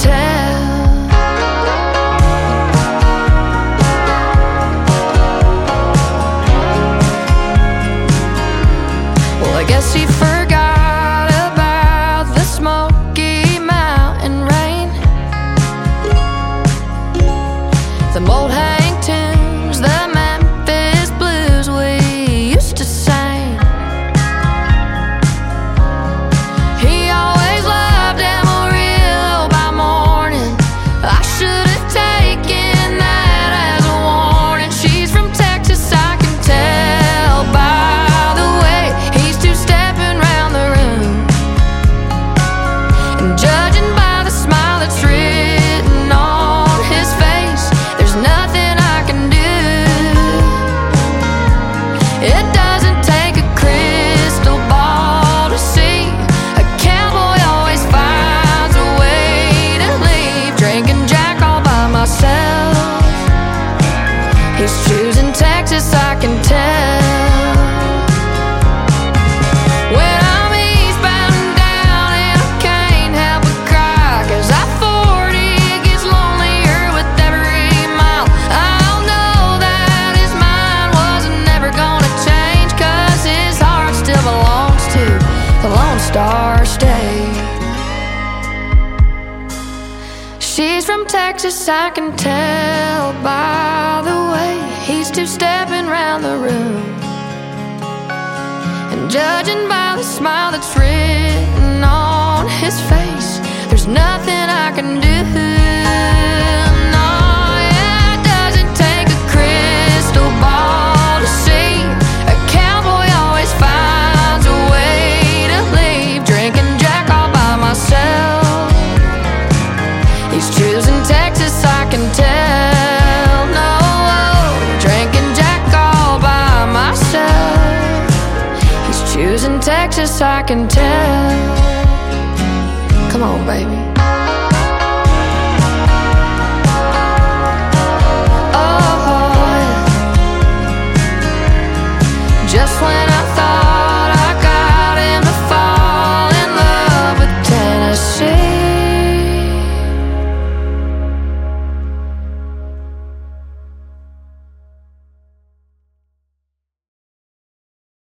tell. Well, I guess he forgot about the Smoky Mountain rain, the old hang tunes, the Memphis blues we used to sing. He always loved Amarillo by morning. I should have taken that as a warning. She's from Texas, I can tell by the way he's two-stepping round the room, and judging by the smile that's written on his face, there's nothing I can do. It doesn't take a crystal ball to see. A cowboy always finds a way to leave. Drinking Jack all by myself. He's choosing Texas, I can tell. When I'm eastbound and down and I can't help but cry, 'cause I-40 gets lonelier with every mile. I'll know that his mind wasn't never gonna change, 'cause his heart still belongs to the Lone Star State. She's from Texas, I can tell by the way he's two-stepping round the room, and judging by the smile that's written on his face, there's nothing I can do. No, yeah, it doesn't take a crystal ball to see. A cowboy always finds a way to leave. Drinking Jack all by myself. He's choosing Texas, I can tell. No, drinking Jack all by myself. He's choosing Texas, I can tell.